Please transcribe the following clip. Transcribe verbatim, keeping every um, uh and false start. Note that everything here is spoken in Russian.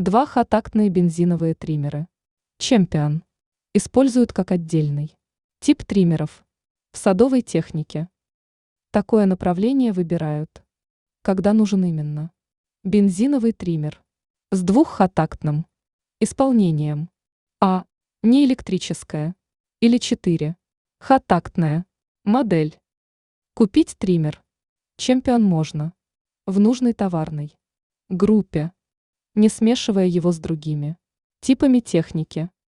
Два х-тактные бензиновые триммеры. Чемпион. Используют как отдельный тип триммеров в садовой технике. Такое направление выбирают, когда нужен именно бензиновый триммер с двух-х-тактным исполнением, а не электрическая или четыре х-тактная модель. Купить триммер Чемпион можно в нужной товарной группе, не смешивая его с другими типами техники.